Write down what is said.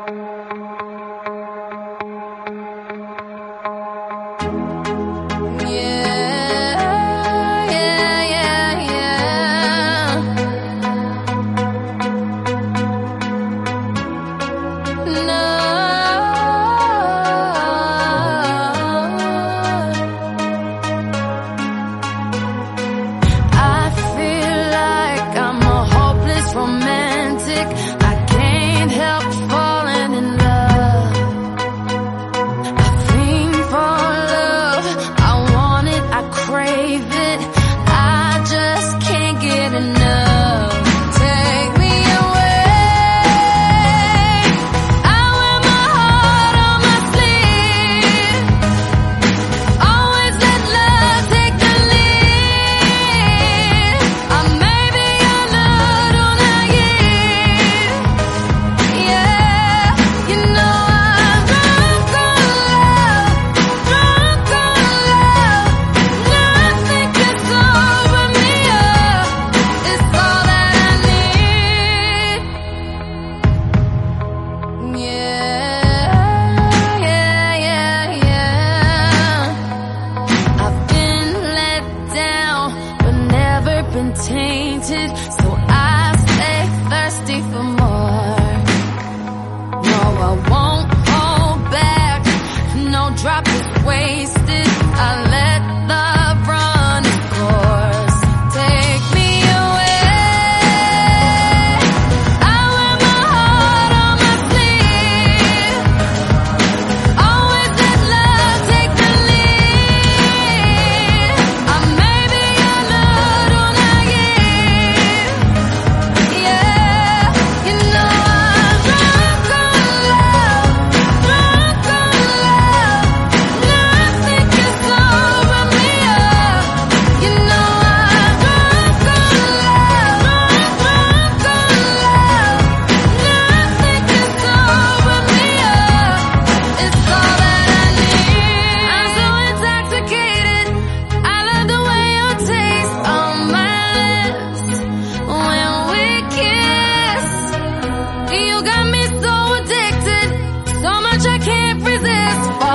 Tainted, so I stay thirsty for more. No, I won't hold back. No drop is wasted. I let love run its course. Take me away. I wear my heart on my sleeve. Always let love take the lead. I may be a little naive. Yeah, you know I'm drunk on love, drunk on love. Nothing can sober me up. You know I'm drunk on love, drunk on love. Nothing can sober me up. It's all that I need. I'm so intoxicated. I love the way you taste on my lips when we kiss. You got me so addicted, so much I can't resist.